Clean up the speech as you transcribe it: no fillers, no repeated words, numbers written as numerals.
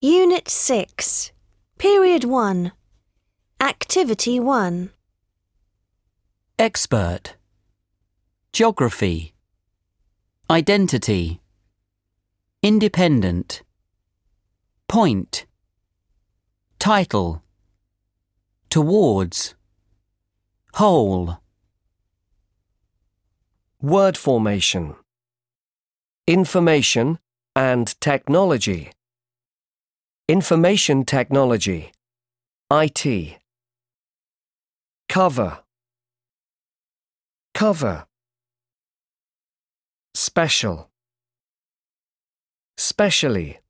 Unit 6, Period 1, Activity 1. Expert. Geography. Identity. Independent. Point. Title. Towards. Whole. Word formation. Information and technology. Information technology. IT. Cover. Cover. Special. Specially.